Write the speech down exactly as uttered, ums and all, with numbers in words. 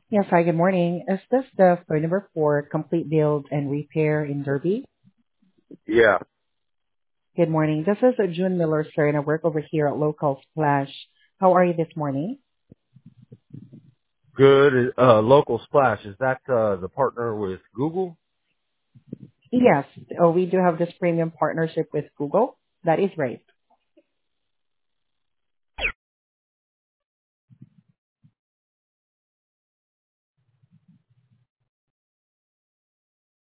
Yes, hi, good morning. Is this the phone number for complete build and repair in Derby? Yeah. Good morning. This is uh, June Miller, sir, and I work over here at Local Splash. How are you this morning? Good. Uh, local splash. Is that, uh, the partner with Google? Yes, oh, we do have this premium partnership with Google. That is right.